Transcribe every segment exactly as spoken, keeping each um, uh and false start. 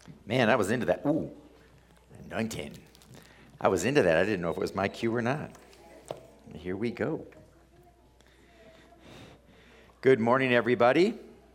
Man, I was into that. Ooh, anointing. I was into that. I didn't know if it was my cue or not. Here we go. Good morning, everybody.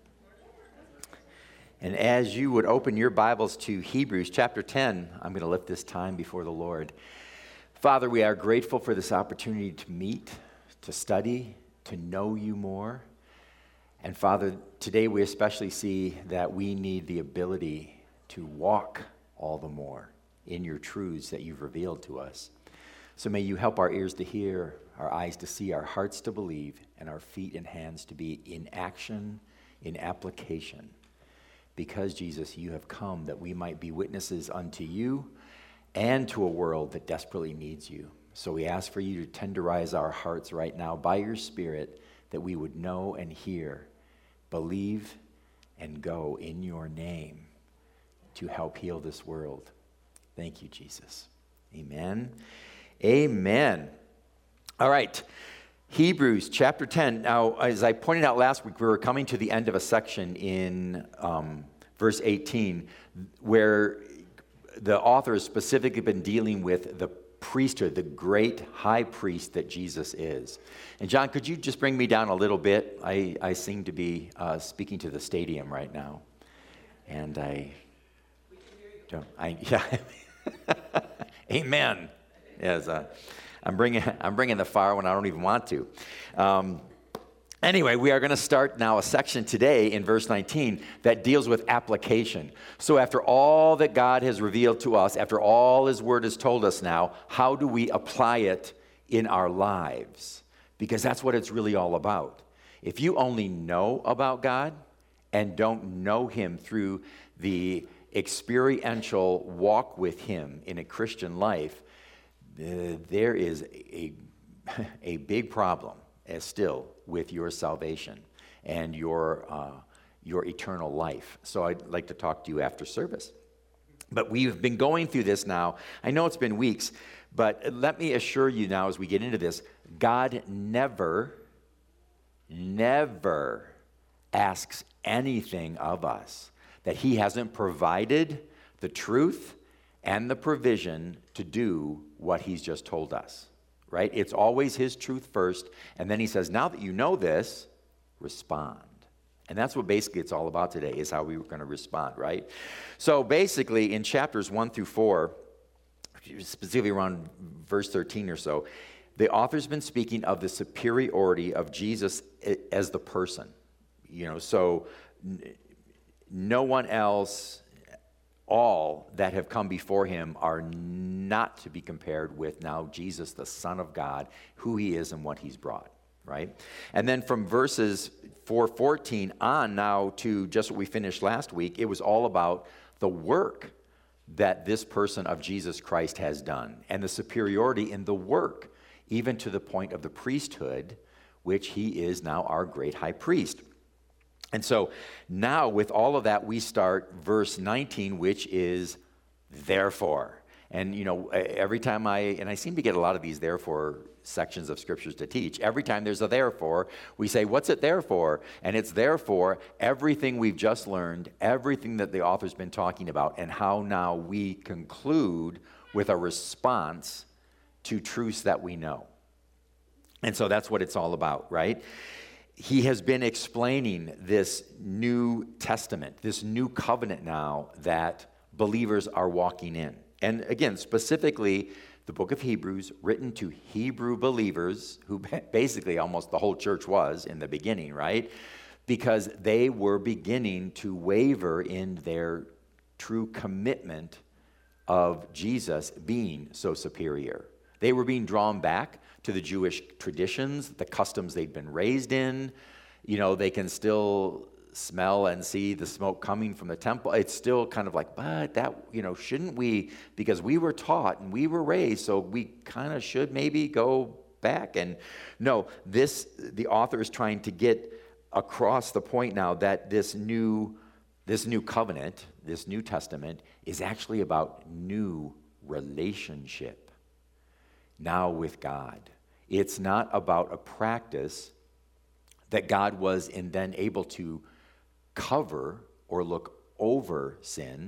And as you would open your Bibles to Hebrews chapter ten, I'm going to lift this time before the Lord. Father, we are grateful for this opportunity to meet, to study, to know you more. And Father, today we especially see that we need the ability to walk all the more in your truths that you've revealed to us. So may you help our ears to hear, our eyes to see, our hearts to believe, and our feet and hands to be in action, in application. Because, Jesus, you have come that we might be witnesses unto you and to a world that desperately needs you. So we ask for you to tenderize our hearts right now by your Spirit, that we would know and hear, believe, and go in your name to help heal this world. Thank you, Jesus. Amen. Amen. All right. Hebrews chapter ten. Now, as I pointed out last week, we were coming to the end of a section in um, verse eighteen where the author has specifically been dealing with the priesthood, the great high priest that Jesus is. And John, could you just bring me down a little bit? I, I seem to be uh, speaking to the stadium right now. And I don't, I, yeah. Amen. Yes, uh, I'm bringing I'm bringing the fire when I don't even want to. Um, anyway, we are going to start now a section today in verse nineteen that deals with application. So after all that God has revealed to us, after all his word has told us now, how do we apply it in our lives? Because that's what it's really all about. If you only know about God and don't know him through the experiential walk with him in a Christian life, Uh, there is a, a big problem as still with your salvation and your, uh, your eternal life. So I'd like to talk to you after service. But we've been going through this now. I know it's been weeks, but let me assure you now as we get into this, God never, never asks anything of us that he hasn't provided the truth and the provision to do what he's just told us, right? It's always his truth first, and then he says, now that you know this, respond. And that's what basically it's all about today, is how we were going to respond, right? So basically, in chapters one through four, specifically around verse thirteen or so, the author's been speaking of the superiority of Jesus as the person. You know, so no one else, all that have come before him are not to be compared with now Jesus, the Son of God, who he is and what he's brought, right? And then from verses four fourteen on now to just what we finished last week, it was all about the work that this person of Jesus Christ has done and the superiority in the work, even to the point of the priesthood, which he is now our great high priest. And so now with all of that, we start verse nineteen, which is therefore. And, you know, every time I, and I seem to get a lot of these therefore sections of scriptures to teach. Every time there's a therefore, we say, what's it there for? And it's therefore everything we've just learned, everything that the author's been talking about, and how now we conclude with a response to truths that we know. And so that's what it's all about, right? He has been explaining this New Testament, this new covenant now that believers are walking in. And again, specifically, the book of Hebrews, written to Hebrew believers, who basically almost the whole church was in the beginning, right? Because they were beginning to waver in their true commitment of Jesus being so superior. They were being drawn back to the Jewish traditions, the customs they'd been raised in. You know, they can still smell and see the smoke coming from the temple. It's still kind of like, but that, you know, shouldn't we, because we were taught and we were raised, so we kind of should maybe go back. And no, this, the author is trying to get across the point now that this new, this new covenant, this New Testament, is actually about new relationship now with God. It's not about a practice that God was and then able to cover or look over sin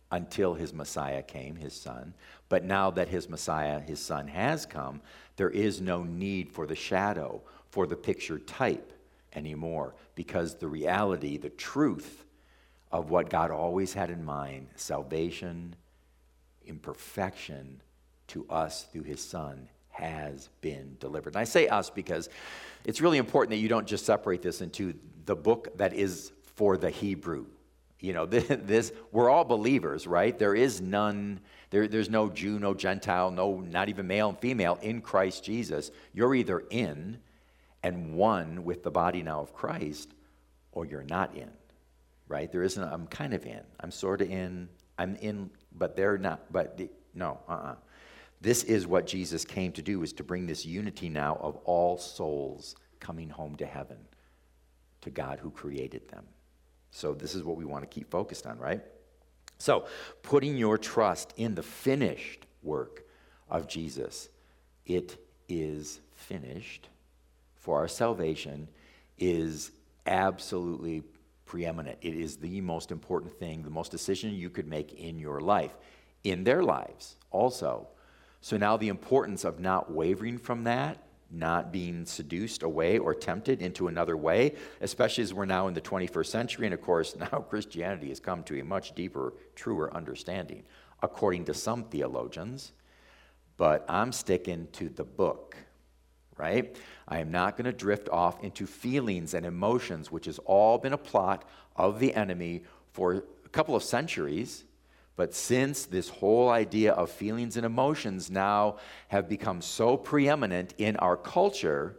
until his Messiah came, his son. But now that his Messiah, his son, has come, there is no need for the shadow, for the picture type anymore, because the reality, the truth of what God always had in mind, salvation in perfection to us through his son, has been delivered. And I say us because it's really important that you don't just separate this into the book that is for the Hebrew. You know, this, this we're all believers, right? There is none, there, there's no Jew, no Gentile, no, not even male and female in Christ Jesus. You're either in and one with the body now of Christ, or you're not in, right? There isn't, I'm kind of in, I'm sort of in, I'm in, but they're not, but the, no, uh-uh. This is what Jesus came to do, is to bring this unity now of all souls coming home to heaven, to God who created them. So this is what we want to keep focused on, right? So putting your trust in the finished work of Jesus, it is finished for our salvation, is absolutely preeminent. It is the most important thing, the most decision you could make in your life, in their lives also. So now the importance of not wavering from that, not being seduced away or tempted into another way, especially as we're now in the twenty-first century. And of course, now Christianity has come to a much deeper, truer understanding, according to some theologians. But I'm sticking to the book, right? I am not going to drift off into feelings and emotions, which has all been a plot of the enemy for a couple of centuries. But since this whole idea of feelings and emotions now have become so preeminent in our culture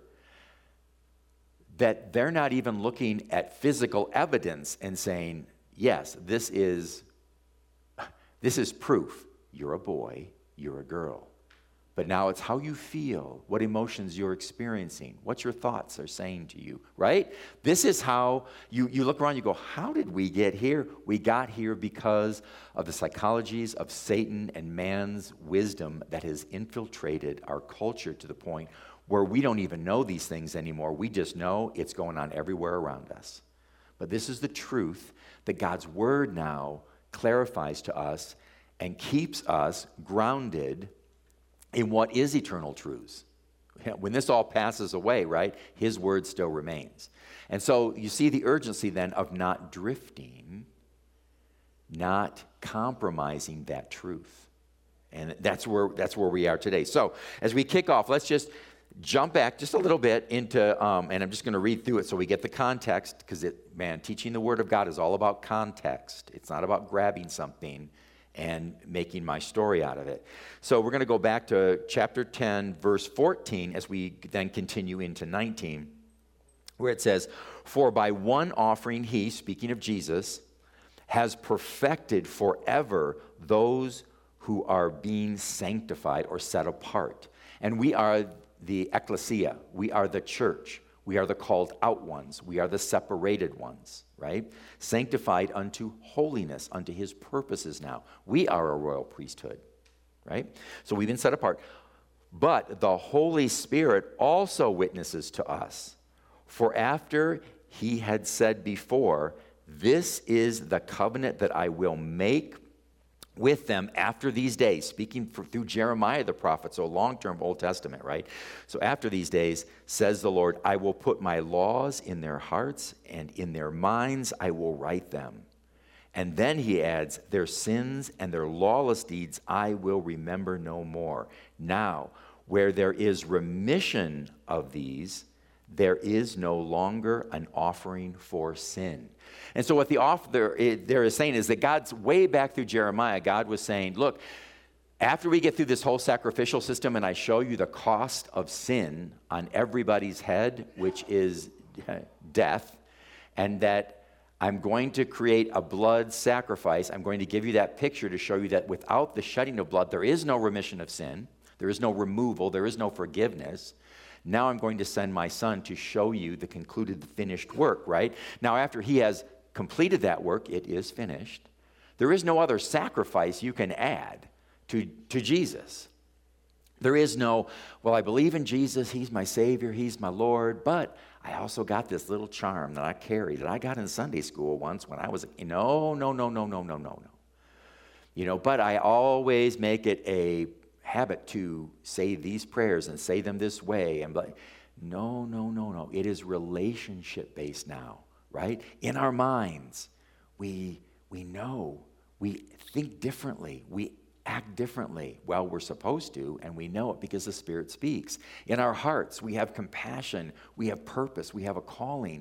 that they're not even looking at physical evidence and saying, yes, this is, this is proof. You're a boy, you're a girl. But now it's how you feel, what emotions you're experiencing, what your thoughts are saying to you, right? This is how you, you look around, you go, how did we get here? We got here because of the psychologies of Satan and man's wisdom that has infiltrated our culture to the point where we don't even know these things anymore. We just know it's going on everywhere around us. But this is the truth that God's word now clarifies to us and keeps us grounded in what is eternal truths. When this all passes away, right, his word still remains. And so you see the urgency then of not drifting, not compromising that truth. And that's where that's where we are today. So as we kick off, let's just jump back just a little bit into, um, and I'm just going to read through it so we get the context, because it, man, teaching the word of God is all about context. It's not about grabbing something and making my story out of it. So we're going to go back to chapter ten, verse fourteen, as we then continue into nineteen, where it says, "For by one offering he," speaking of Jesus, "has perfected forever those who are being sanctified," or set apart. And we are the ecclesia. We are the church. We are the called out ones. We are the separated ones, right? Sanctified unto holiness, unto his purposes now. We are a royal priesthood, right? So we've been set apart. But the Holy Spirit also witnesses to us. For after he had said before, "This is the covenant that I will make with them after these days," speaking for, through Jeremiah the prophet, so long-term Old Testament, right? So after these days, says the Lord, "I will put my laws in their hearts, and in their minds I will write them." And then he adds, "Their sins and their lawless deeds I will remember no more. Now, where there is remission of these, there is no longer an offering for sin." And so what the author there is saying is that God's way back through Jeremiah, God was saying, look, after we get through this whole sacrificial system and I show you the cost of sin on everybody's head, which is death, and that I'm going to create a blood sacrifice, I'm going to give you that picture to show you that without the shedding of blood, there is no remission of sin, there is no removal, there is no forgiveness. Now I'm going to send my son to show you the concluded, finished work, right? Now after he has completed that work, it is finished. There is no other sacrifice you can add to, to Jesus. There is no, well, I believe in Jesus, he's my Savior, he's my Lord, but I also got this little charm that I carry that I got in Sunday school once when I was, no, no, no, no, no, no, no, no. You know, but I always make it a habit to say these prayers and say them this way. And like, no, no, no, no. It is relationship based now, right? In our minds, we we know, we think differently, we act differently. Well, we're supposed to, and we know it because the Spirit speaks. In our hearts, we have compassion, we have purpose, we have a calling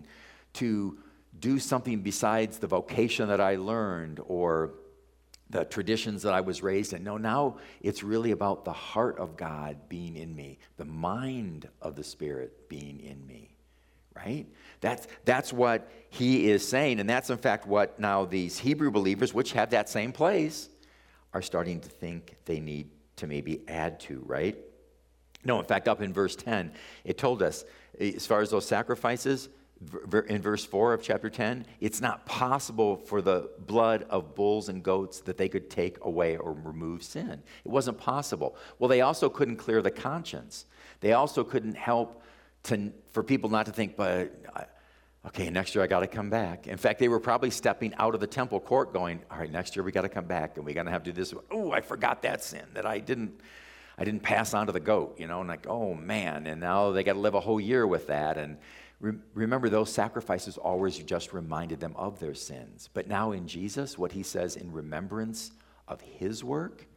to do something besides the vocation that I learned or the traditions that I was raised in. No, now it's really about the heart of God being in me, the mind of the Spirit being in me, right? That's, that's what he is saying, and that's in fact what now these Hebrew believers, which have that same place, are starting to think they need to maybe add to, right? No, in fact, up in verse ten, it told us, as far as those sacrifices, in verse four of chapter ten, it's not possible for the blood of bulls and goats that they could take away or remove sin. It wasn't possible. Well, they also couldn't clear the conscience. They also couldn't help to, for people not to think, but, okay, next year I got to come back. In fact, they were probably stepping out of the temple court going, all right, next year we got to come back and we got to have to do this. Oh, I forgot that sin that I didn't, I didn't pass on to the goat, you know, and like, oh man, and now they got to live a whole year with that. And remember, those sacrifices always just reminded them of their sins. But now in Jesus, what he says in remembrance of his work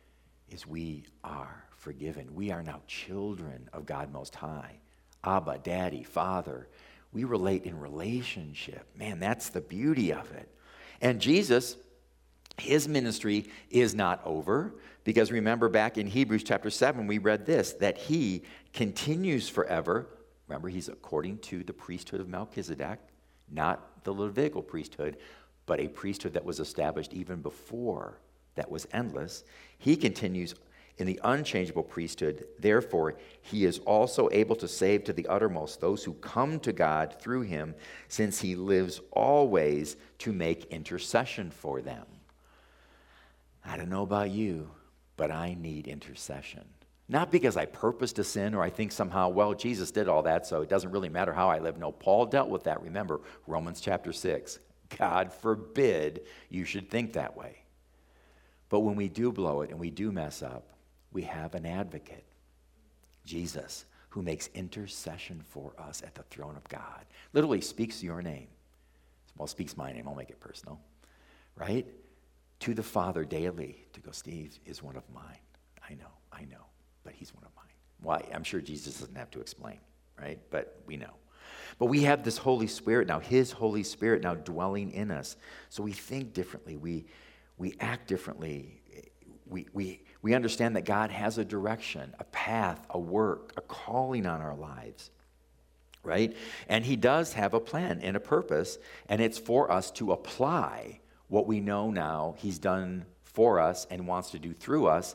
is we are forgiven. We are now children of God Most High. Abba, Daddy, Father. We relate in relationship. Man, that's the beauty of it. And Jesus, his ministry is not over, because remember back in Hebrews chapter seven, we read this, that he continues forever. Remember, he's according to the priesthood of Melchizedek, not the Levitical priesthood, but a priesthood that was established even before, that was endless. He continues in the unchangeable priesthood. Therefore, he is also able to save to the uttermost those who come to God through him, since he lives always to make intercession for them. I don't know about you, but I need intercession. Not because I purpose to sin or I think somehow, well, Jesus did all that, so it doesn't really matter how I live. No, Paul dealt with that. Remember, Romans chapter six. God forbid you should think that way. But when we do blow it and we do mess up, we have an advocate, Jesus, who makes intercession for us at the throne of God. Literally speaks your name. Well, speaks my name. I'll make it personal. Right? To the Father daily to go, Steve is one of mine. I know, I know. But he's one of mine. Well, I'm sure Jesus doesn't have to explain, right? But we know. But we have this Holy Spirit now, his Holy Spirit now dwelling in us. So we think differently. We we act differently. We we we understand that God has a direction, a path, a work, a calling on our lives, right? And he does have a plan and a purpose, and it's for us to apply what we know now he's done for us and wants to do through us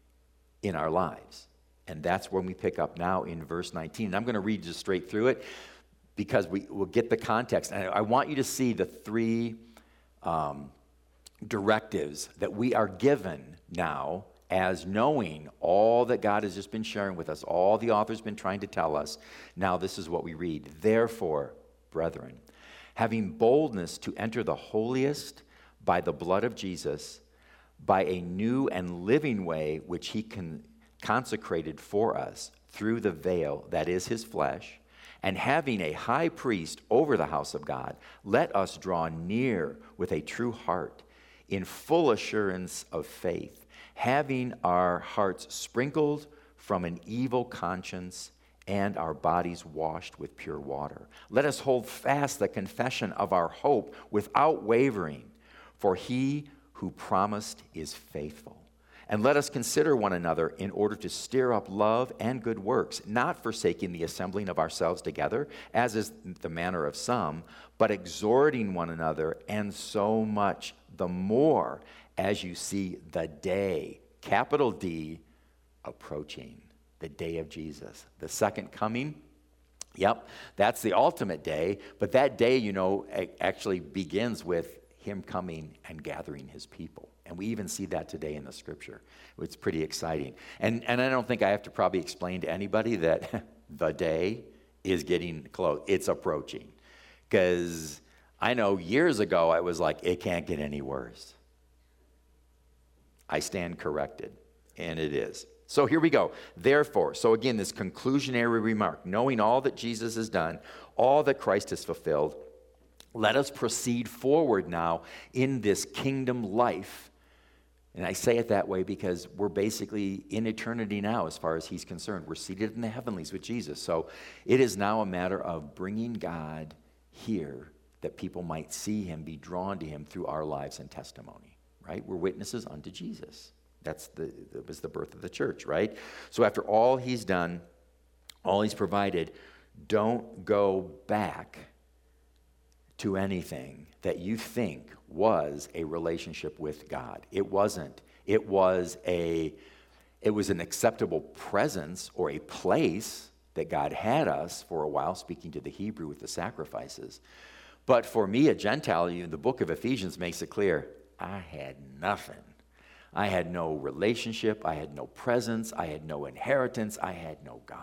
in our lives. And that's when we pick up now in verse nineteen. And I'm going to read just straight through it because we will get the context. And I want you to see the three um, directives that we are given now as knowing all that God has just been sharing with us, all the author's been trying to tell us. Now this is what we read. Therefore, brethren, having boldness to enter the holiest by the blood of Jesus, by a new and living way which he con- consecrated for us through the veil that is his flesh, and having a high priest over the house of God, let us draw near with a true heart, in full assurance of faith, having our hearts sprinkled from an evil conscience and our bodies washed with pure water. Let us hold fast the confession of our hope without wavering, for he who promised is faithful. And let us consider one another in order to stir up love and good works, not forsaking the assembling of ourselves together, as is the manner of some, but exhorting one another, and so much the more as you see the day, capital D, approaching, the day of Jesus. The second coming, yep, that's the ultimate day, but that day, you know, actually begins with him coming and gathering his people. And we even see that today in the scripture. It's pretty exciting. And and I don't think I have to probably explain to anybody that the day is getting close. It's approaching. Because I know years ago I was like, it can't get any worse. I stand corrected. And it is. So here we go. Therefore, so again, this conclusionary remark, knowing all that Jesus has done, all that Christ has fulfilled, let us proceed forward now in this kingdom life. And I say it that way because we're basically in eternity now as far as he's concerned. We're seated in the heavenlies with Jesus. So it is now a matter of bringing God here that people might see him, be drawn to him through our lives and testimony, right? We're witnesses unto Jesus. That's the, that was the birth of the church, right? So after all he's done, all he's provided, don't go back to anything that you think was a relationship with God. It wasn't. It was a, it was an acceptable presence or a place that God had us for a while, speaking to the Hebrew with the sacrifices. But for me, a Gentile, you, the book of Ephesians makes it clear, I had nothing. I had no relationship. I had no presence. I had no inheritance. I had no God.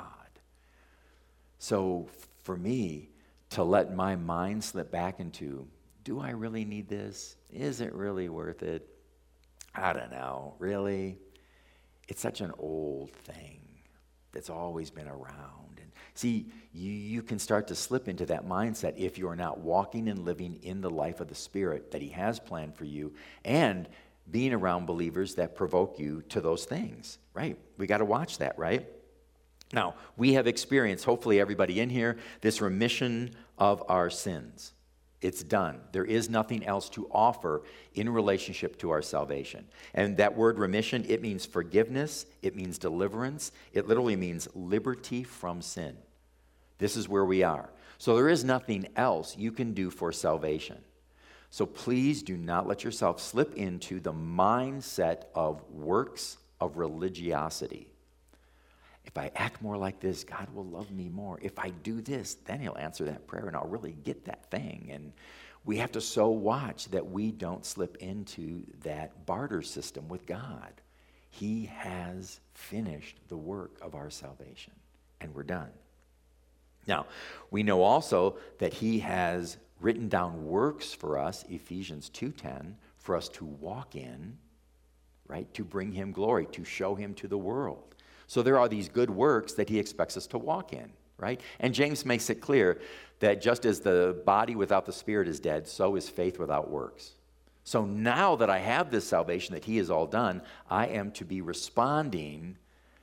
So for me, to let my mind slip back into, do I really need this? Is it really worth it? I don't know. Really? It's such an old thing that's always been around. And see, you, you can start to slip into that mindset if you're not walking and living in the life of the Spirit that he has planned for you, and being around believers that provoke you to those things, right? We got to watch that, right? Now, we have experienced, hopefully everybody in here, this remission of our sins. It's done. There is nothing else to offer in relationship to our salvation. And that word remission, it means forgiveness. It means deliverance. It literally means liberty from sin. This is where we are. So there is nothing else you can do for salvation. So please do not let yourself slip into the mindset of works of religiosity. If I act more like this, God will love me more. If I do this, then he'll answer that prayer and I'll really get that thing. And we have to so watch that we don't slip into that barter system with God. He has finished the work of our salvation, and we're done. Now, we know also that he has written down works for us, Ephesians two ten, for us to walk in, right? To bring him glory, to show him to the world. So there are these good works that he expects us to walk in, right? And James makes it clear that just as the body without the spirit is dead, so is faith without works. So now that I have this salvation that he has all done, I am to be responding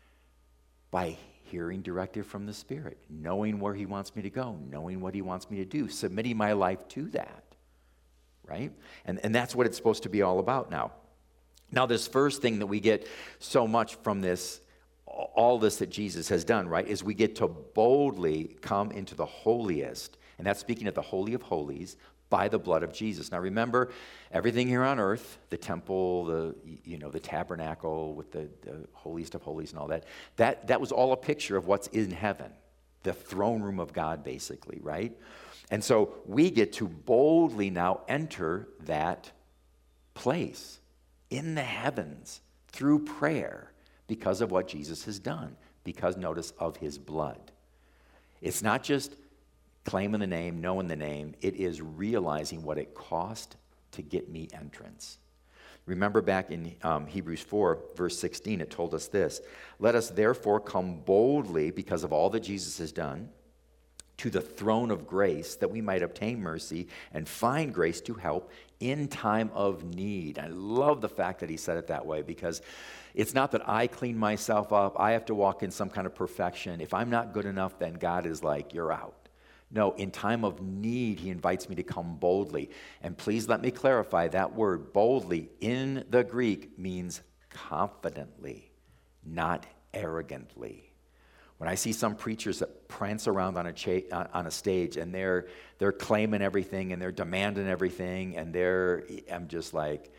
by hearing directive from the Spirit, knowing where he wants me to go, knowing what he wants me to do, submitting my life to that, right? And, and that's what it's supposed to be all about now. Now, this first thing that we get so much from this, all this that Jesus has done, right, is we get to boldly come into the holiest, and that's speaking of the Holy of Holies, by the blood of Jesus. Now remember, everything here on earth, the temple, the you know the tabernacle with the, the holiest of holies and all that, that, that was all a picture of what's in heaven, the throne room of God, basically, right? And so we get to boldly now enter that place in the heavens through prayer because of what Jesus has done, because, notice, of his blood. It's not just claiming the name, knowing the name. It is realizing what it cost to get me entrance. Remember back in um, Hebrews four, verse sixteen, it told us this: let us therefore come boldly, because of all that Jesus has done, to the throne of grace, that we might obtain mercy and find grace to help in time of need. I love the fact that he said it that way, because it's not that I clean myself up. I have to walk in some kind of perfection. If I'm not good enough, then God is like, you're out. No, in time of need, he invites me to come boldly. And please let me clarify, that word boldly in the Greek means confidently, not arrogantly. When I see some preachers that prance around on a cha- on a stage and they're they're claiming everything and they're demanding everything, and they're I'm just like,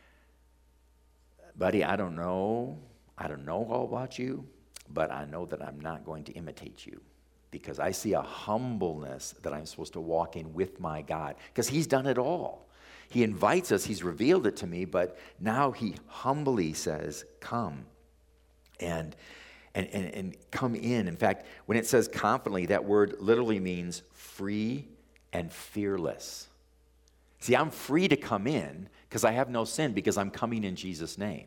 buddy, I don't know. I don't know all about you, but I know that I'm not going to imitate you, because I see a humbleness that I'm supposed to walk in with my God, because he's done it all. He invites us, he's revealed it to me, but now he humbly says, come and, and, and, and come in. In fact, when it says confidently, that word literally means free and fearless. See, I'm free to come in because I have no sin, because I'm coming in Jesus' name.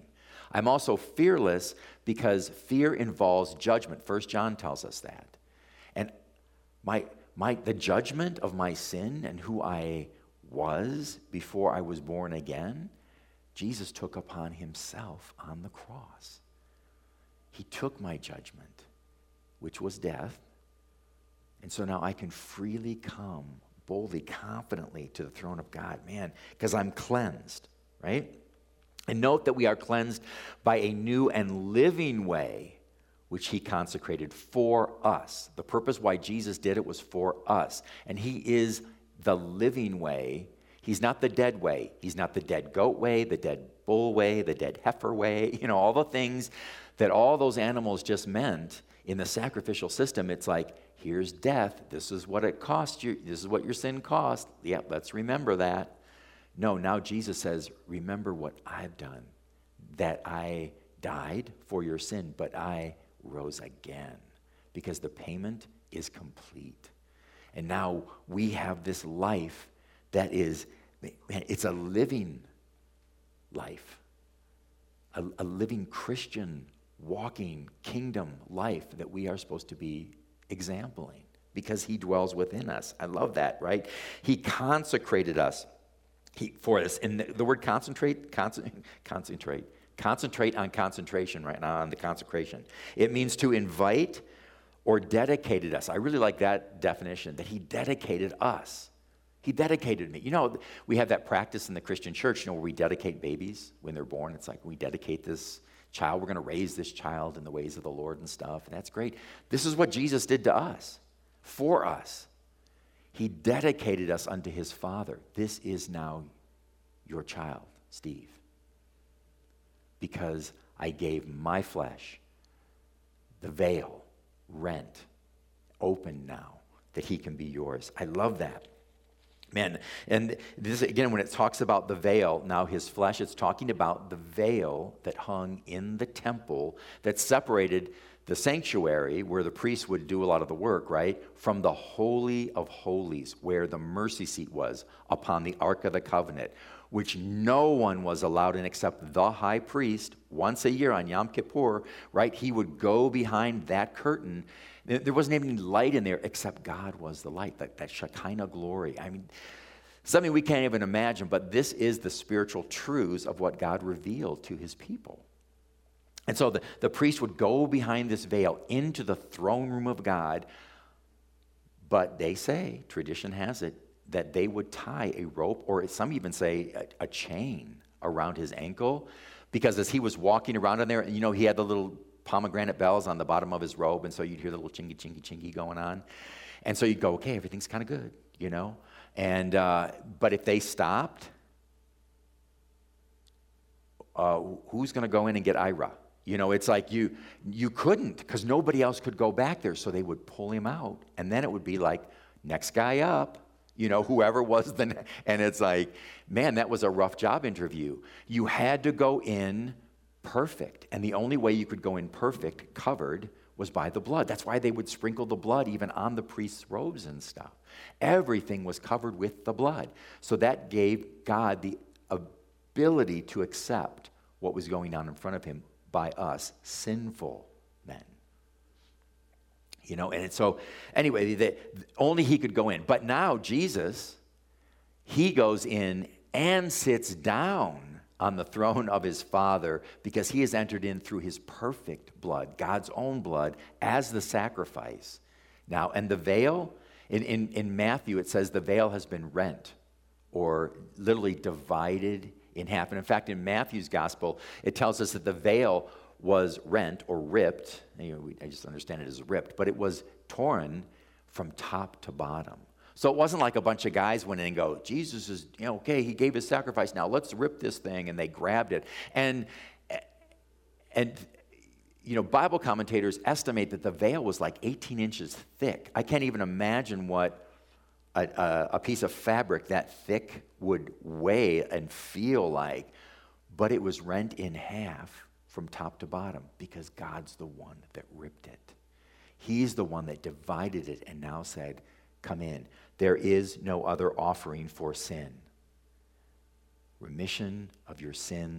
I'm also fearless because fear involves judgment. First John tells us that. And my, my, the judgment of my sin and who I was before I was born again, Jesus took upon himself on the cross. He took my judgment, which was death. And so now I can freely come boldly, confidently to the throne of God, man, because I'm cleansed, right? And note that we are cleansed by a new and living way, which he consecrated for us. The purpose why Jesus did it was for us. And he is the living way. He's not the dead way. He's not the dead goat way, the dead bull way, the dead heifer way, you know, all the things that all those animals just meant in the sacrificial system. It's like, here's death. This is what it cost you. This is what your sin cost. Yeah, let's remember that. No, now Jesus says, remember what I've done, that I died for your sin, but I rose again because the payment is complete. And now we have this life that is, man, it's a living life, a, a living Christian walking kingdom life that we are supposed to be exempling because he dwells within us. I love that, right? He consecrated us he, for this. And the, the word concentrate, concentrate, concentrate, concentrate on concentration right now, on the consecration. It means to invite or dedicated us. I really like that definition, that he dedicated us. He dedicated me. You know, we have that practice in the Christian church, you know, where we dedicate babies when they're born. It's like we dedicate this child. We're going to raise this child in the ways of the Lord and stuff. And that's great. This is what Jesus did to us, for us. He dedicated us unto his Father. This is now your child, Steve. Because I gave my flesh, the veil, rent, open now, that he can be yours. I love that. Man, and this again, when it talks about the veil, now his flesh, it's talking about the veil that hung in the temple that separated the sanctuary, where the priest would do a lot of the work, right, from the Holy of Holies, where the mercy seat was upon the Ark of the Covenant, which no one was allowed in except the high priest once a year on Yom Kippur, right? He would go behind that curtain. There wasn't even any light in there except God was the light, that, that Shekinah glory. I mean, something we can't even imagine, but this is the spiritual truths of what God revealed to his people. And so the, the priest would go behind this veil into the throne room of God, but they say, tradition has it, that they would tie a rope, or some even say a, a chain around his ankle, because as he was walking around in there, you know, he had the little pomegranate bells on the bottom of his robe, and so you'd hear the little chingy, chingy, chingy going on. And so you'd go, okay, everything's kind of good, you know? And, uh, but if they stopped, uh, who's going to go in and get Ira? You know, it's like you you couldn't, because nobody else could go back there, so they would pull him out, and then it would be like, next guy up, you know, whoever was the, ne- and it's like, man, that was a rough job interview. You had to go in perfect, and the only way you could go in perfect, covered, was by the blood. That's why they would sprinkle the blood even on the priest's robes and stuff. Everything was covered with the blood. So that gave God the ability to accept what was going on in front of him by us, sinful men. You know, and so, anyway, the, only he could go in. But now Jesus, he goes in and sits down on the throne of his Father, because he has entered in through his perfect blood, God's own blood, as the sacrifice. Now, and the veil, in, in, in Matthew, it says the veil has been rent, or literally divided in half. And in fact, in Matthew's gospel, it tells us that the veil was rent or ripped. You know, we, I just understand it as ripped, but it was torn from top to bottom. So it wasn't like a bunch of guys went in and go, Jesus is, you know, okay, he gave his sacrifice, now let's rip this thing, and they grabbed it. And, and you know, Bible commentators estimate that the veil was like eighteen inches thick. I can't even imagine what a, a, a piece of fabric that thick would weigh and feel like, but it was rent in half from top to bottom, because God's the one that ripped it. He's the one that divided it and now said, come in. There is no other offering for sin. Remission of your sins has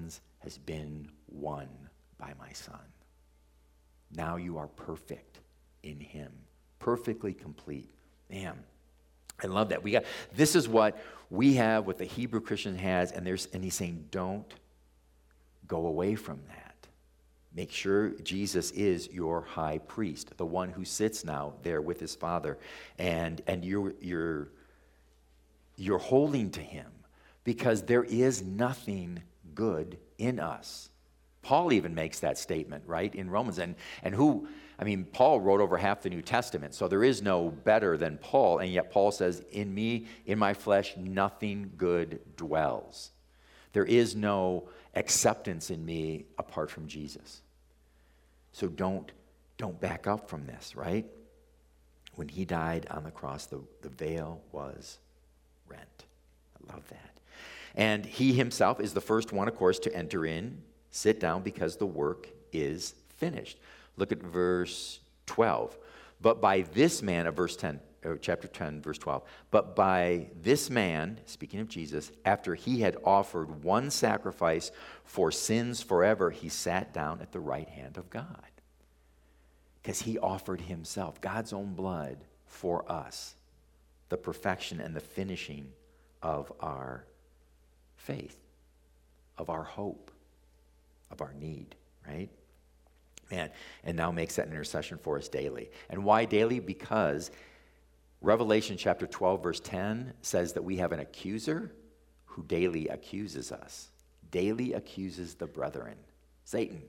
has been won by my Son. Now you are perfect in him, perfectly complete. Man, I love that. We got this is what we have, what the Hebrew Christian has, and there's and he's saying, don't go away from that. Make sure Jesus is your high priest, the one who sits now there with his Father, and and you're you're you're holding to him, because there is nothing good in us. Paul even makes that statement, right, in Romans. And and who, I mean, Paul wrote over half the New Testament, so there is no better than Paul, and yet Paul says, in me, in my flesh, nothing good dwells. There is no acceptance in me apart from Jesus. So don't, don't back up from this, right? When he died on the cross, the, the veil was rent. I love that. And he himself is the first one, of course, to enter in, sit down, because the work is finished. Look at verse twelve. But by this man, of verse ten, or chapter ten, verse twelve. But by this man, speaking of Jesus, after he had offered one sacrifice for sins forever, he sat down at the right hand of God. Because he offered himself, God's own blood, for us, the perfection and the finishing of our faith, of our hope, of our need, right? Man, and now makes that intercession for us daily. And why daily? Because Revelation chapter twelve, verse ten says that we have an accuser who daily accuses us, daily accuses the brethren, Satan.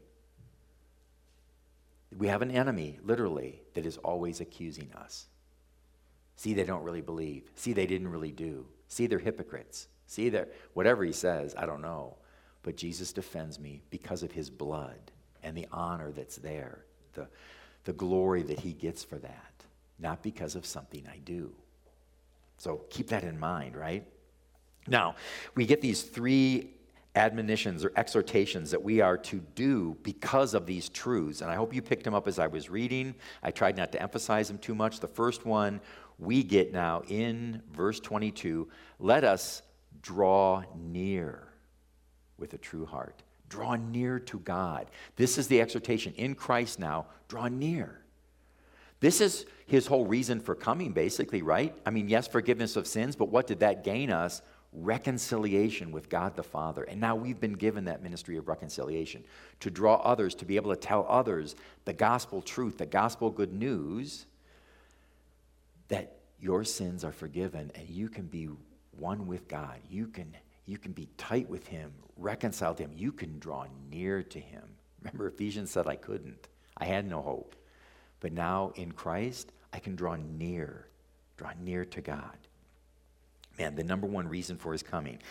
We have an enemy, literally, that is always accusing us. See, they don't really believe. See, they didn't really do. See, they're hypocrites. See, they're, whatever he says, I don't know. But Jesus defends me because of his blood and the honor that's there, the, the glory that he gets for that, not because of something I do. So keep that in mind, right? Now, we get these three admonitions or exhortations that we are to do because of these truths. And I hope you picked them up as I was reading. I tried not to emphasize them too much. The first one we get now in verse twenty-two, let us draw near with a true heart. Draw near to God. This is the exhortation. In Christ now, draw near. This is his whole reason for coming, basically, right? I mean, yes, forgiveness of sins, but what did that gain us? Reconciliation with God the Father. And now we've been given that ministry of reconciliation to draw others, to be able to tell others the gospel truth, the gospel good news, that your sins are forgiven and you can be one with God. You can, you can be tight with him, reconciled to him. You can draw near to him. Remember, Ephesians said I couldn't. I had no hope. But now in Christ, I can draw near, draw near to God. Man, the number one reason for his coming.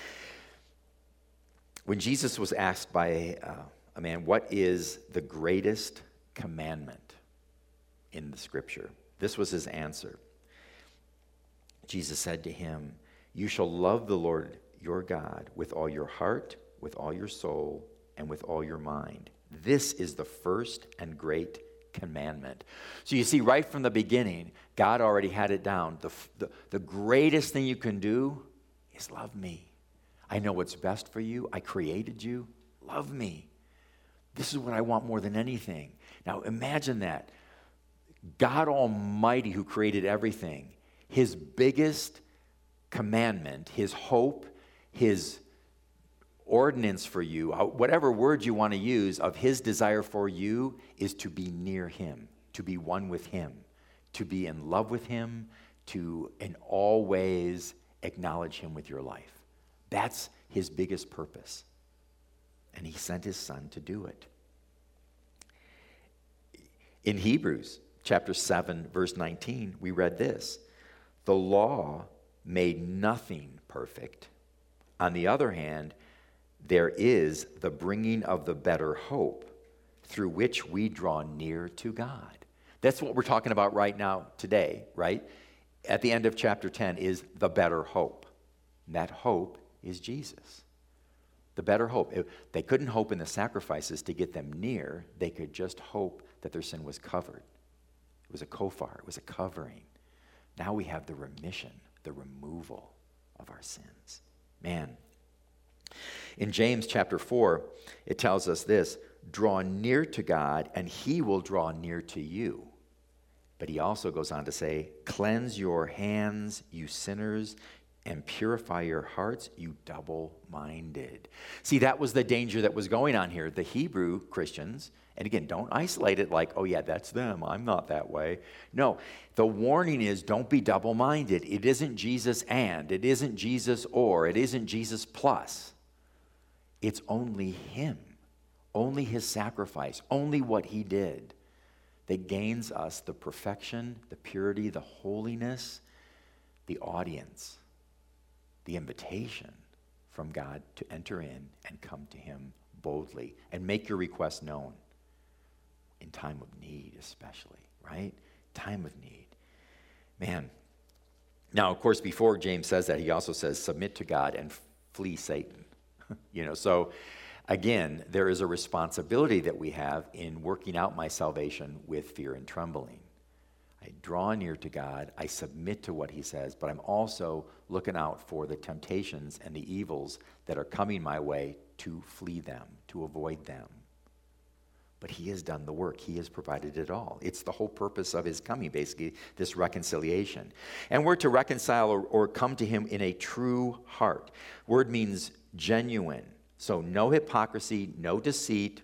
When Jesus was asked by uh, a man, what is the greatest commandment in the scripture? This was his answer. Jesus said to him, you shall love the Lord your God with all your heart, with all your soul, and with all your mind. This is the first and great commandment. So you see, right from the beginning, God already had it down. The, the, the greatest thing you can do is love me. I know what's best for you. I created you. Love me. This is what I want more than anything. Now imagine that. God Almighty, who created everything, his biggest commandment, his hope, his ordinance for you, whatever word you want to use, of his desire for you is to be near him, to be one with him, to be in love with him, to in all ways acknowledge him with your life. That's his biggest purpose. And he sent his son to do it. In Hebrews chapter seven, verse nineteen, we read this. The law made nothing perfect. On the other hand, there is the bringing of the better hope through which we draw near to God. That's what we're talking about right now today, right? At the end of chapter ten is the better hope. And that hope is Jesus. The better hope. They couldn't hope in the sacrifices to get them near. They could just hope that their sin was covered. It was a kofar. It was a covering. Now we have the remission, the removal of our sins. Man, In James chapter four, it tells us this: draw near to God, and he will draw near to you. But he also goes on to say, cleanse your hands, you sinners, and purify your hearts, you double-minded. See, that was the danger that was going on here. The Hebrew Christians, and again, don't isolate it like, oh yeah, that's them, I'm not that way. No, the warning is don't be double-minded. It isn't Jesus and, it isn't Jesus or, it isn't Jesus plus. It's only him, only his sacrifice, only what he did that gains us the perfection, the purity, the holiness, the audience, the invitation from God to enter in and come to him boldly and make your request known in time of need especially, right? Time of need. Man. Now, of course, before James says that, he also says, submit to God and flee Satan. You know, so again, there is a responsibility that we have in working out my salvation with fear and trembling. I draw near to God, I submit to what he says, but I'm also looking out for the temptations and the evils that are coming my way to flee them, to avoid them. But he has done the work. He has provided it all. It's the whole purpose of his coming, basically, this reconciliation. And we're to reconcile or, or come to him in a true heart. Word means genuine. So no hypocrisy, no deceit.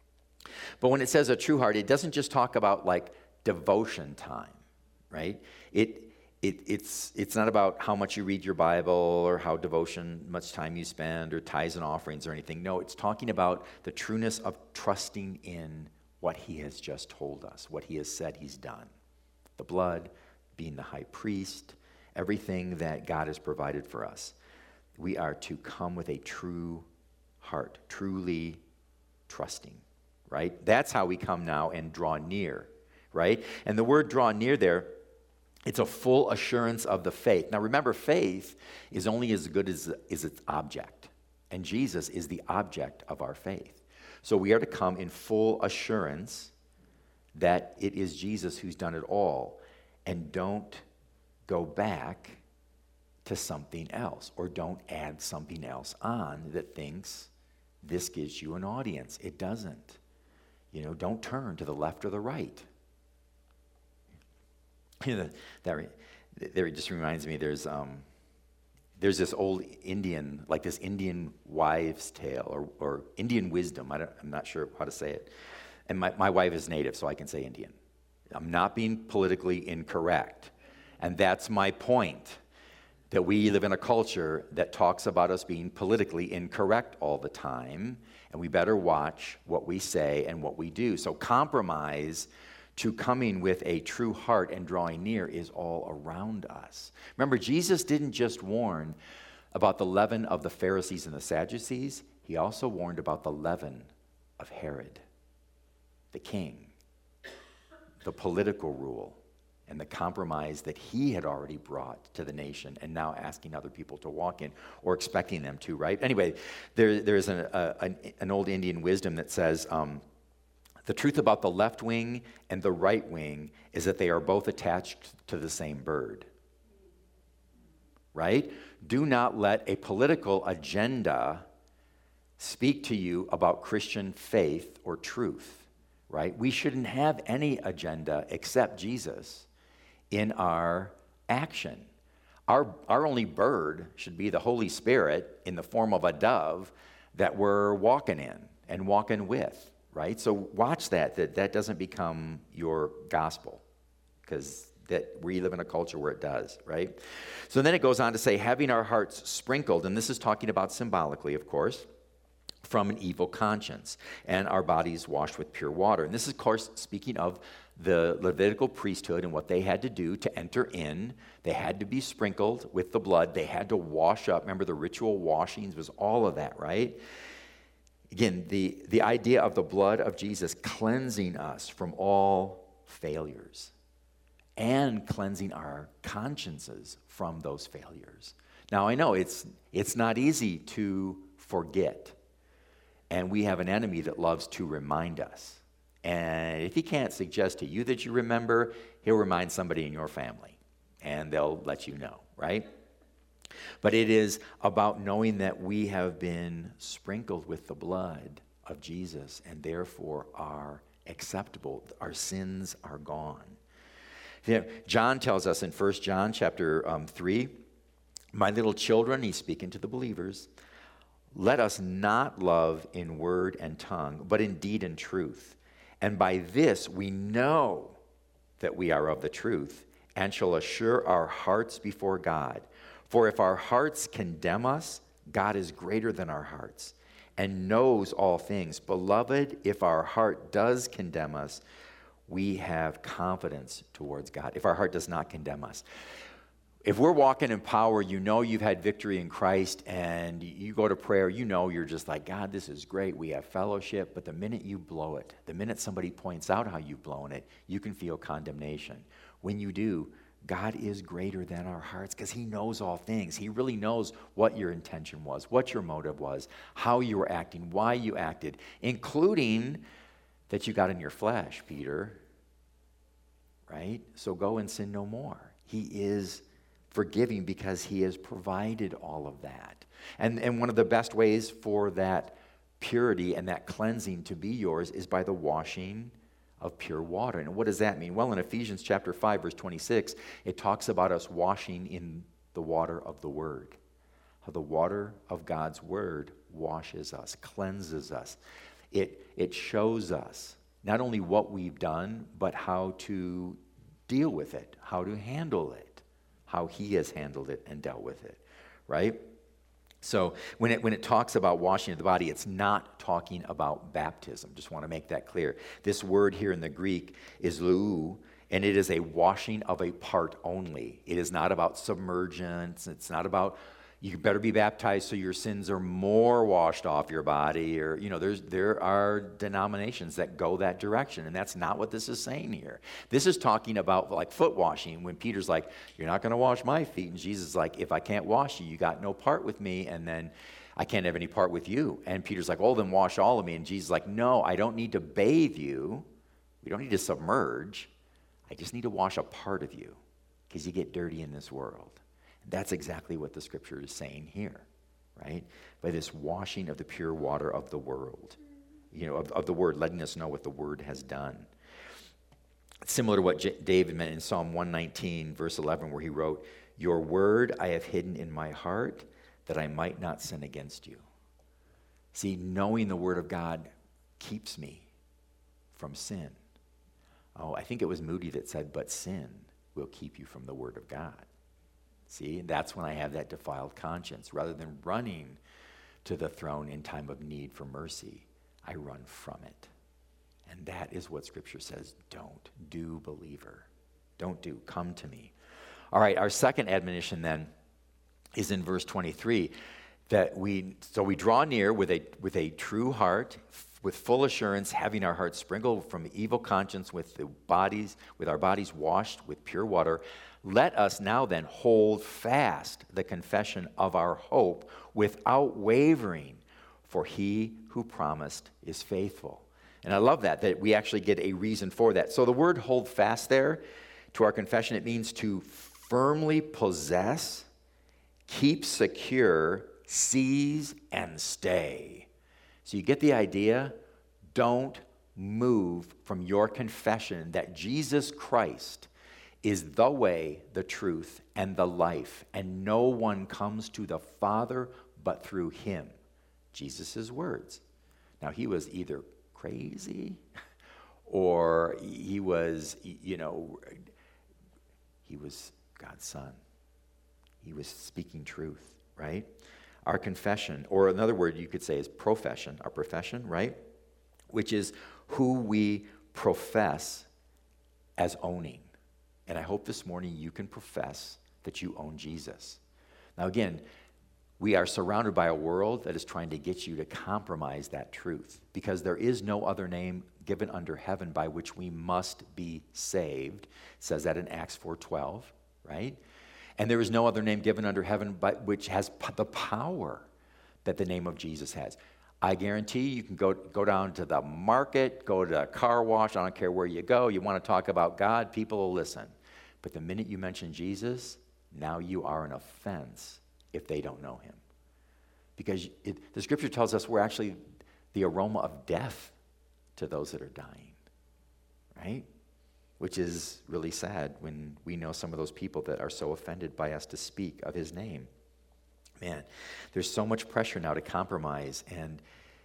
But when it says a true heart, it doesn't just talk about like devotion time, right? It, it it's it's not about how much you read your Bible or how devotion, much time you spend or tithes and offerings or anything. No, it's talking about the trueness of trusting in what he has just told us, what he has said he's done. The blood, being the high priest, everything that God has provided for us. We are to come with a true heart, truly trusting, right? That's how we come now and draw near, right? And the word draw near there, it's a full assurance of the faith. Now remember, faith is only as good as, as its object. And Jesus is the object of our faith. So we are to come in full assurance that it is Jesus who's done it all. And don't go back to something else, or don't add something else on that thinks this gives you an audience. It doesn't. You know, don't turn to the left or the right. You know, that, that just reminds me, there's um, there's this old Indian, like this Indian wives' tale, or, or Indian wisdom. I don't, I'm not sure how to say it. And my, my wife is native, so I can say Indian. I'm not being politically incorrect. And that's my point, that we live in a culture that talks about us being politically incorrect all the time, and we better watch what we say and what we do. So compromise to coming with a true heart and drawing near is all around us. Remember, Jesus didn't just warn about the leaven of the Pharisees and the Sadducees. He also warned about the leaven of Herod, the king, the political rule, and the compromise that he had already brought to the nation and now asking other people to walk in, or expecting them to, right? Anyway, there, there's an, a, an, an old Indian wisdom that says, um, the truth about the left wing and the right wing is that they are both attached to the same bird, right? Do not let a political agenda speak to you about Christian faith or truth, right? We shouldn't have any agenda except Jesus in our action. Our, our only bird should be the Holy Spirit in the form of a dove that we're walking in and walking with, right? So watch that, that that doesn't become your gospel, because that we live in a culture where it does, right? So then it goes on to say, having our hearts sprinkled, and this is talking about symbolically, of course, from an evil conscience, and our bodies washed with pure water. And this is, of course, speaking of the Levitical priesthood and what they had to do to enter in. They had to be sprinkled with the blood. They had to wash up. Remember, the ritual washings was all of that, right? Again, the, the idea of the blood of Jesus cleansing us from all failures and cleansing our consciences from those failures. Now, I know it's it's not easy to forget. And we have an enemy that loves to remind us. And if he can't suggest to you that you remember, he'll remind somebody in your family. And they'll let you know, right? But it is about knowing that we have been sprinkled with the blood of Jesus and therefore are acceptable. Our sins are gone. You know, John tells us in First John chapter um, three, my little children, he's speaking to the believers, let us not love in word and tongue, but in deed and truth. And by this we know that we are of the truth and shall assure our hearts before God. For if our hearts condemn us, God is greater than our hearts and knows all things. Beloved, if our heart does condemn us, we have confidence towards God. If our heart does not condemn us. If we're walking in power, you know you've had victory in Christ, and you go to prayer, you know you're just like, God, this is great. We have fellowship. But the minute you blow it, the minute somebody points out how you've blown it, you can feel condemnation. When you do, God is greater than our hearts because he knows all things. He really knows what your intention was, what your motive was, how you were acting, why you acted, including that you got in your flesh, Peter, right? So go and sin no more. He is forgiving because he has provided all of that. And, and one of the best ways for that purity and that cleansing to be yours is by the washing of pure water. And what does that mean? Well, in Ephesians chapter five, verse twenty-six, it talks about us washing in the water of the Word. How the water of God's Word washes us, cleanses us. It, it shows us not only what we've done, but how to deal with it, how to handle it, how he has handled it and dealt with it, right? So when it when it talks about washing of the body, it's not talking about baptism. Just want to make that clear. This word here in the Greek is lou, and it is a washing of a part only. It is not about submergence. It's not about you better be baptized so your sins are more washed off your body, or you know, there's there are denominations that go that direction, and that's not what this is saying here. This is talking about like foot washing, when Peter's like, you're not going to wash my feet, and Jesus is like, if I can't wash you, you got no part with me, and then I can't have any part with you. And Peter's like, oh, then wash all of me. And Jesus is like, no, I don't need to bathe you. We don't need to submerge. I just need to wash a part of you because you get dirty in this world. That's exactly what the scripture is saying here, right? By this washing of the pure water of the world, you know, of, of the word, letting us know what the word has done. It's similar to what J- David meant in Psalm one nineteen, verse eleven, where he wrote, your word I have hidden in my heart that I might not sin against you. See, knowing the word of God keeps me from sin. Oh, I think it was Moody that said, but sin will keep you from the word of God. See, that's when I have that defiled conscience. Rather than running to the throne in time of need for mercy, I run from it. And that is what Scripture says, don't do, believer. Don't do, come to me. All right, our second admonition then is in verse twenty-three, that we, so we draw near with a, with a true heart, with full assurance, having our hearts sprinkled from evil conscience, with the bodies, with our bodies washed with pure water. Let us now then hold fast the confession of our hope without wavering, for he who promised is faithful. And I love that, that we actually get a reason for that. So the word hold fast there, to our confession, it means to firmly possess, keep secure, seize, and stay. So you get the idea? Don't move from your confession that Jesus Christ is the way, the truth, and the life, and no one comes to the Father but through him. Jesus' words. Now, he was either crazy or he was, you know, he was God's son. He was speaking truth, right? Our confession, or another word you could say is profession, our profession, right? Which is who we profess as owning. And I hope this morning you can profess that you own Jesus. Now again, we are surrounded by a world that is trying to get you to compromise that truth, because there is no other name given under heaven by which we must be saved. It says that in Acts four twelve, right? And there is no other name given under heaven but which has p- the power that the name of Jesus has. I guarantee you can go, go down to the market, go to a car wash, I don't care where you go, you want to talk about God, people will listen. But the minute you mention Jesus, now you are an offense if they don't know him. Because it, the scripture tells us we're actually the aroma of death to those that are dying, right? Which is really sad when we know some of those people that are so offended by us to speak of his name. Man, there's so much pressure now to compromise, and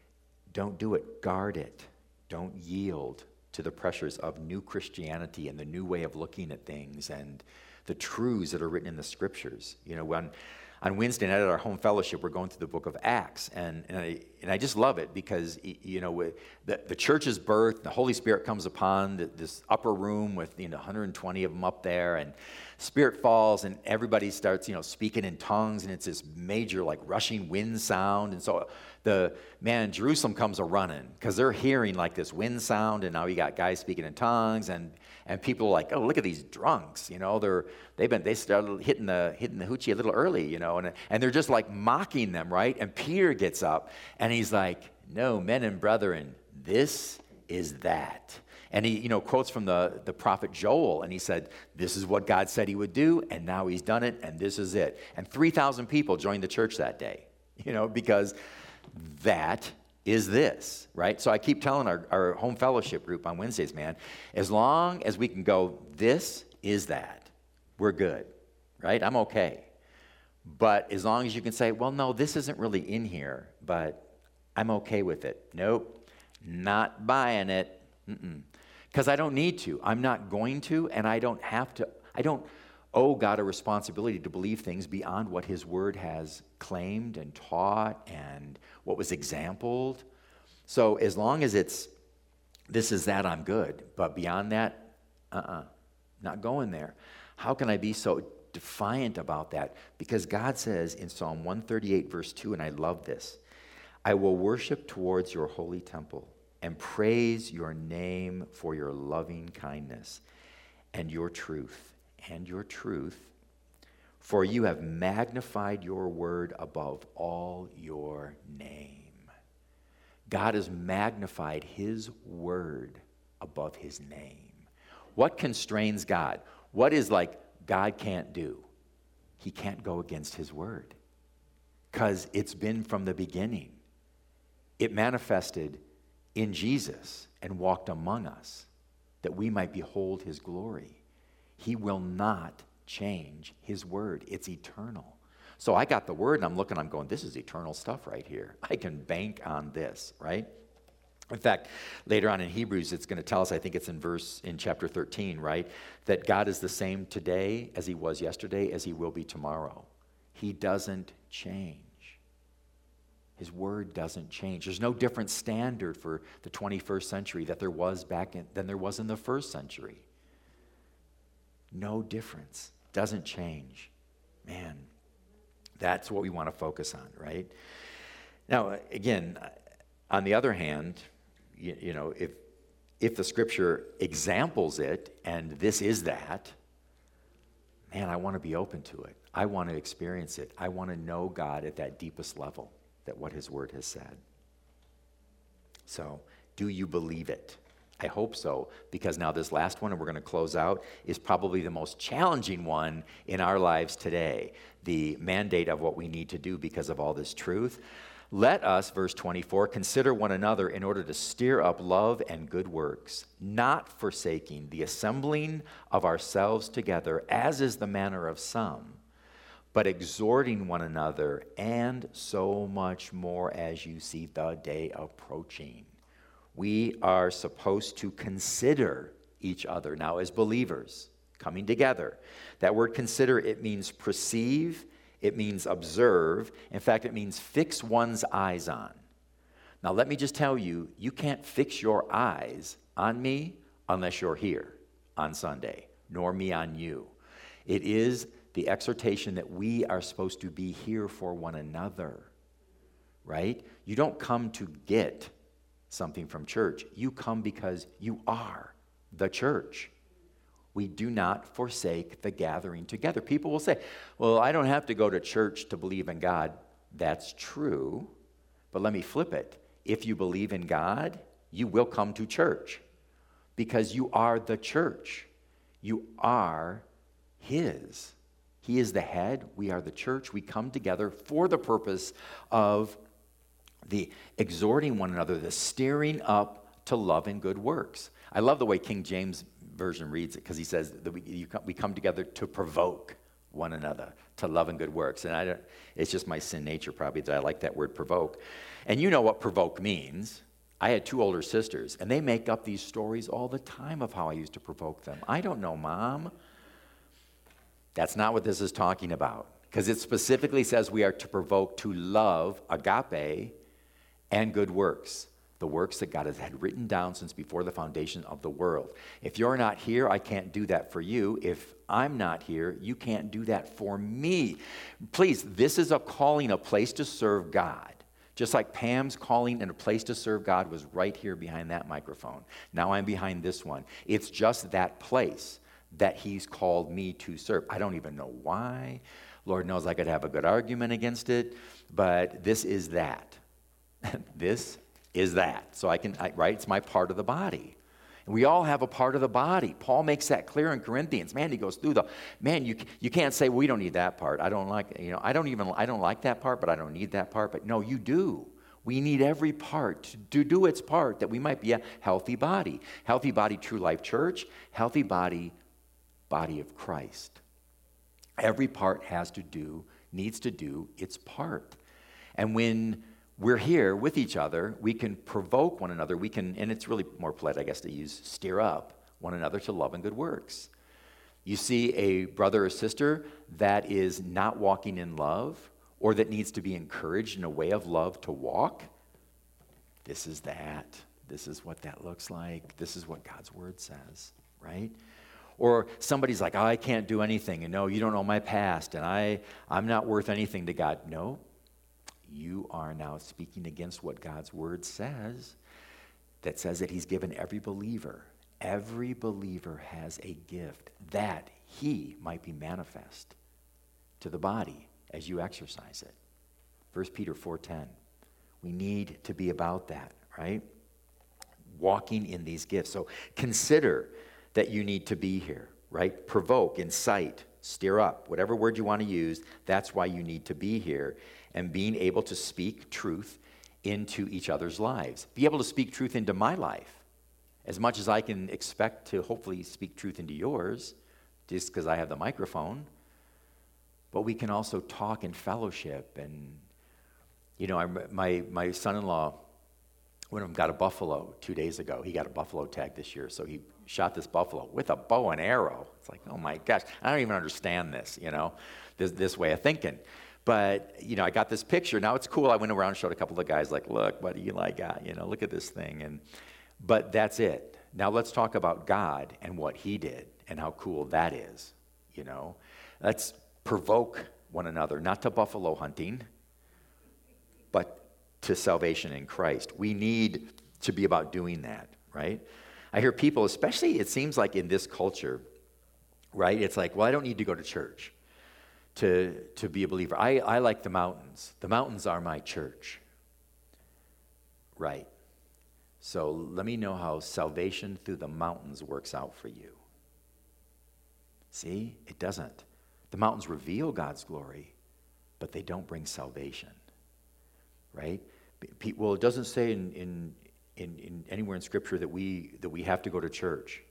don't do it. Guard it. Don't yield to the pressures of new Christianity and the new way of looking at things and the truths that are written in the scriptures. You know, when on Wednesday night at our home fellowship, we're going through the book of Acts, and and I, and I just love it because, you know, the, the church is birthed, the Holy Spirit comes upon the, this upper room with, you know, one hundred twenty of them up there, and Spirit falls, and everybody starts, you know, speaking in tongues, and it's this major, like, rushing wind sound, and so the, man, Jerusalem comes a-running, because they're hearing, like, this wind sound, and now you got guys speaking in tongues, and and people are like, oh, look at these drunks, you know, they're, they've been, they started hitting the, hitting the hoochie a little early, you know, and, and they're just, like, mocking them, right? And Peter gets up, and he's like, no, men and brethren, this is that. And he, you know, quotes from the, the prophet Joel, and he said, this is what God said he would do, and now he's done it, and this is it. And three thousand people joined the church that day, you know, because that is this, right? So I keep telling our, our home fellowship group on Wednesdays, man, as long as we can go, this is that, we're good, right? I'm okay. But as long as you can say, well, no, this isn't really in here, but I'm okay with it. Nope, not buying it. Mm-mm. Because I don't need to. I'm not going to, and I don't have to. I don't owe God a responsibility to believe things beyond what his word has claimed and taught and what was exampled. So as long as it's, this is that, I'm good. But beyond that, uh-uh, not going there. How can I be so defiant about that? Because God says in Psalm one thirty-eight, verse two, and I love this, I will worship towards your holy temple and praise your name for your loving kindness and your truth, and your truth, for you have magnified your word above all your name. God has magnified his word above his name. What constrains God? What is like God can't do? He can't go against his word because it's been from the beginning. It manifested in Jesus and walked among us that we might behold his glory. He will not change his word. It's eternal. So I got the word and I'm looking, I'm going, this is eternal stuff right here. I can bank on this, right? In fact, later on in Hebrews, it's going to tell us, I think it's in verse, in chapter thirteen, right? That God is the same today as he was yesterday, as he will be tomorrow. He doesn't change. His word doesn't change. There's no different standard for the twenty-first century that there was back in, than there was in the first century. No difference. Doesn't change. Man, that's what we want to focus on, right? Now, again, on the other hand, you, you know, if if the scripture examples it and this is that, man, I want to be open to it. I want to experience it. I want to know God at that deepest level, that what his word has said. So, do you believe it? I hope so, because now this last one, and we're going to close out, is probably the most challenging one in our lives today. The mandate of what we need to do because of all this truth. Let us, verse twenty-four, consider one another in order to stir up love and good works, not forsaking the assembling of ourselves together, as is the manner of some, but exhorting one another, and so much more as you see the day approaching. We are supposed to consider each other now as believers, coming together. That word consider, it means perceive, it means observe. In fact, it means fix one's eyes on. Now, let me just tell you, you can't fix your eyes on me unless you're here on Sunday, nor me on you. It is the exhortation that we are supposed to be here for one another, right? You don't come to get something from church. You come because you are the church. We do not forsake the gathering together. People will say, well, I don't have to go to church to believe in God. That's true, but let me flip it. If you believe in God, you will come to church because you are the church. You are his. He is the head. We are the church. We come together for the purpose of the exhorting one another, the stirring up to love and good works. I love the way King James Version reads it because he says that we, you come, we come together to provoke one another to love and good works. And I don't, it's just my sin nature probably that I like that word provoke. And you know what provoke means. I had two older sisters, and they make up these stories all the time of how I used to provoke them. I don't know, Mom. That's not what this is talking about, because it specifically says we are to provoke to love, agape, and good works, the works that God has had written down since before the foundation of the world. If you're not here, I can't do that for you. If I'm not here, you can't do that for me. Please, this is a calling, a place to serve God. Just like Pam's calling and a place to serve God was right here behind that microphone. Now I'm behind this one. It's just that place that he's called me to serve. I don't even know why. Lord knows I could have a good argument against it, but this is that. This is that. So I can, I, right? It's my part of the body. And we all have a part of the body. Paul makes that clear in Corinthians. Man, he goes through the, man, you you can't say, well, we don't need that part. I don't like, you know, I don't even, I don't like that part, but I don't need that part. But no, you do. We need every part to do, do its part that we might be a healthy body. Healthy body, True Life Church. Healthy body, body of Christ. Every part has to do, needs to do its part. And when we're here with each other, we can provoke one another. We can, and it's really more polite, I guess, to use stir up one another to love and good works. You see a brother or sister that is not walking in love or that needs to be encouraged in a way of love to walk. This is that. This is what that looks like. This is what God's word says, right? Or somebody's like, oh, I can't do anything. And no, you don't know my past. And I, I'm not worth anything to God. No, you are now speaking against what God's word says, that says that he's given every believer, every believer has a gift that he might be manifest to the body as you exercise it. First Peter four ten. We need to be about that, right? Walking in these gifts. So consider that you need to be here, right? Provoke, incite, stir up, whatever word you want to use, that's why you need to be here. And being able to speak truth into each other's lives. Be able to speak truth into my life as much as I can expect to hopefully speak truth into yours just because I have the microphone. But we can also talk in fellowship. And, you know, I, my, my son-in-law, one of them got a buffalo two days ago. He got a buffalo tag this year, so he shot this buffalo with a bow and arrow. It's like, oh my gosh, I don't even understand this, you know, this, this way of thinking. But, you know, I got this picture. Now it's cool. I went around and showed a couple of guys, like, look, what Eli got, you know, look at this thing. And but that's it. Now let's talk about God and what he did and how cool that is, you know. Let's provoke one another, not to buffalo hunting, but to salvation in Christ. We need to be about doing that, right? I hear people, especially it seems like in this culture, right? It's like, well, I don't need to go to church to, to be a believer. I, I like the mountains. The mountains are my church, right? So let me know how salvation through the mountains works out for you. See, it doesn't. The mountains reveal God's glory, but they don't bring salvation, right? Well, it doesn't say in, in, in, in anywhere in Scripture that we that we have to go to church.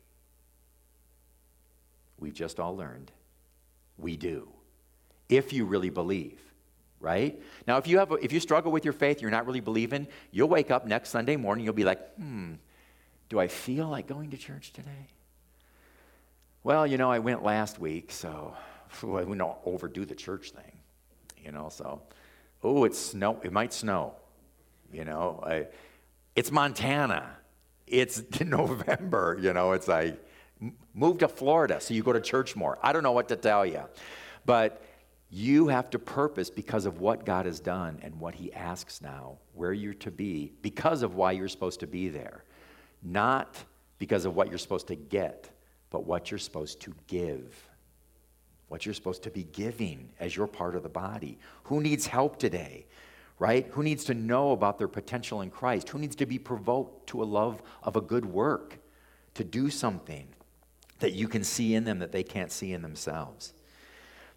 We've just all learned we do, if you really believe, right? Now, if you have a, if you struggle with your faith, you're not really believing, you'll wake up next Sunday morning, you'll be like, hmm, do I feel like going to church today? Well, you know, I went last week, so we don't overdo the church thing, you know, so, oh, it's snow, it might snow. You know, I, it's Montana. It's November, you know, it's like, move to Florida so you go to church more. I don't know what to tell you. But you have to purpose because of what God has done and what he asks now, where you're to be, because of why you're supposed to be there. Not because of what you're supposed to get, but what you're supposed to give. What you're supposed to be giving as you're part of the body. Who needs help today? Right? Who needs to know about their potential in Christ? Who needs to be provoked to a love of a good work, to do something that you can see in them that they can't see in themselves?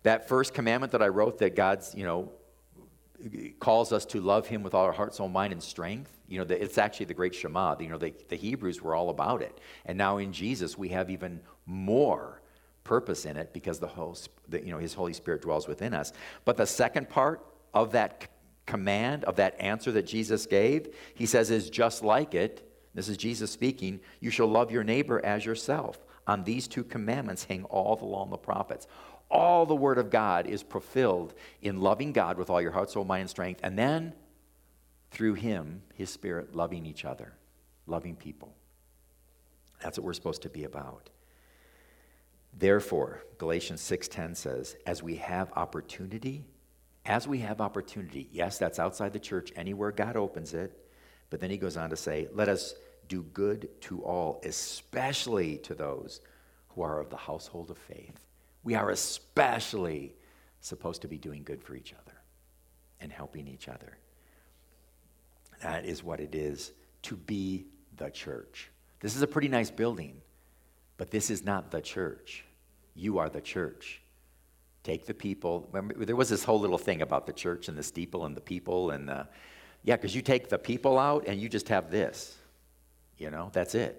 That first commandment that I wrote, that God's, you know, calls us to love him with all our heart, soul, mind, and strength. You know, the, it's actually the great Shema. You know, the, the Hebrews were all about it. And now in Jesus, we have even more purpose in it because the whole, the, you know, his Holy Spirit dwells within us. But the second part of that c- command, of that answer that Jesus gave, he says is just like it. This is Jesus speaking. You shall love your neighbor as yourself. On these two commandments hang all the law and the prophets. All the word of God is fulfilled in loving God with all your heart, soul, mind, and strength. And then through him, his Spirit, loving each other, loving people. That's what we're supposed to be about. Therefore, Galatians six ten says, as we have opportunity, as we have opportunity, yes, that's outside the church, anywhere God opens it, but then he goes on to say, let us do good to all, especially to those who are of the household of faith. We are especially supposed to be doing good for each other and helping each other. That is what it is to be the church. This is a pretty nice building, but this is not the church. You are the church. Take the people. Remember, there was this whole little thing about the church and the steeple and the people. and the, Yeah, because you take the people out and you just have this. You know, that's it.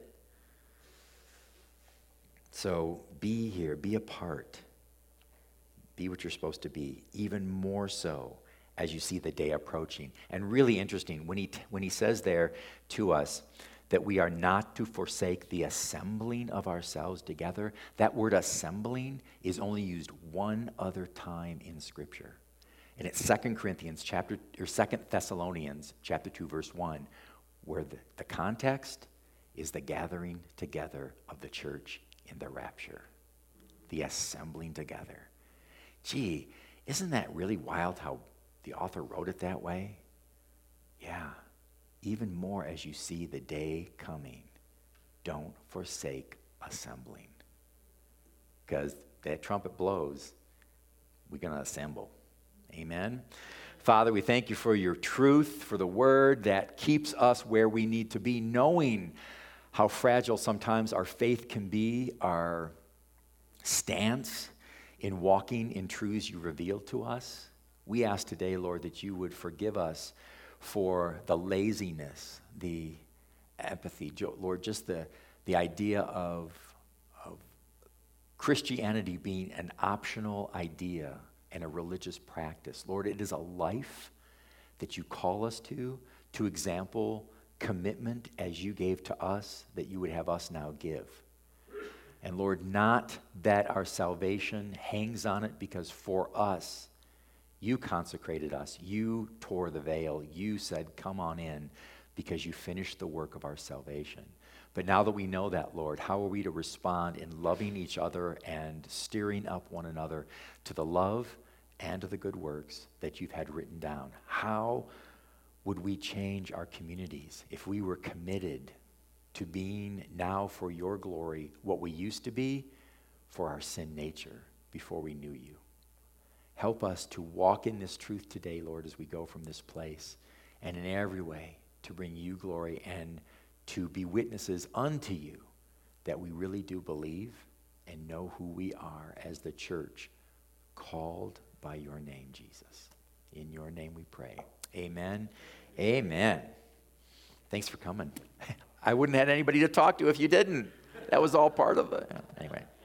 So be here, be a part. Be what you're supposed to be, even more so as you see the day approaching. And really interesting, when he, when he says there to us that we are not to forsake the assembling of ourselves together, that word assembling is only used one other time in Scripture. And it's Second Corinthians chapter, or Second Thessalonians chapter two, verse one, where the, the context is the gathering together of the church in the rapture, the assembling together. Gee, isn't that really wild how the author wrote it that way? Yeah, even more as you see the day coming, don't forsake assembling. Because that trumpet blows, we're going to assemble. Amen. Father, we thank you for your truth, for the word that keeps us where we need to be, knowing how fragile sometimes our faith can be, our stance in walking in truths you revealed to us. We ask today, Lord, that you would forgive us for the laziness, the apathy, Lord, just the, the idea of, of Christianity being an optional idea and a religious practice. Lord, it is a life that you call us to, to example commitment as you gave to us, that you would have us now give. And Lord, not that our salvation hangs on it, because for us, you consecrated us. You tore the veil. You said, come on in, because you finished the work of our salvation. But now that we know that, Lord, how are we to respond in loving each other and steering up one another to the love and to the good works that you've had written down? How would we change our communities if we were committed to being now for your glory what we used to be for our sin nature before we knew you? Help us to walk in this truth today, Lord, as we go from this place, and in every way to bring you glory and to be witnesses unto you that we really do believe and know who we are as the church called by your name, Jesus. In your name we pray. Amen. Amen. Thanks for coming. I wouldn't have had anybody to talk to if you didn't. That was all part of it. Anyway.